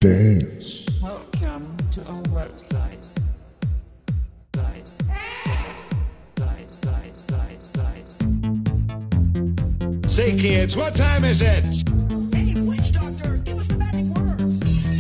Dance. Welcome to our website. Say, kids, what time is it? Hey, witch doctor, give us the magic words.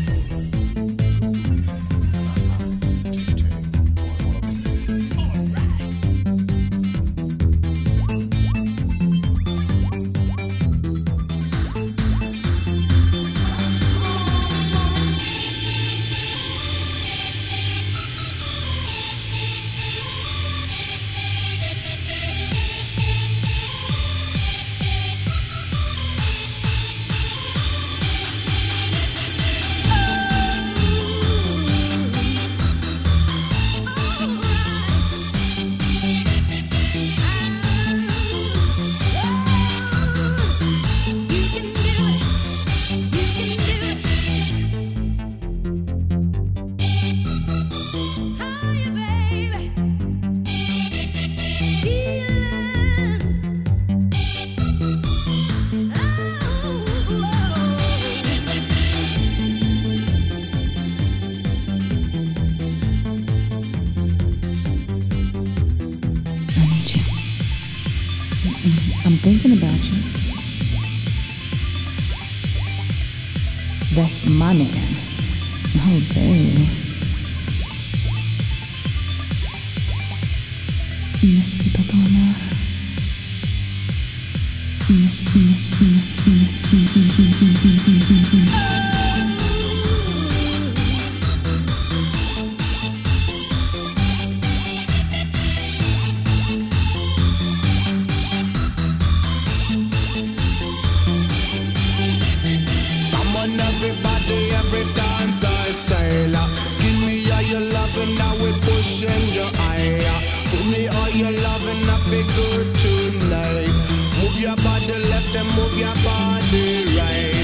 I'm thinking about you. That's my man. Oh, babe. Necesito tu amor. Everybody, every dancer style. Give me all your loving, now we pushing your eye. Put me all your loving, I be good tonight. Move your body left and move your body right.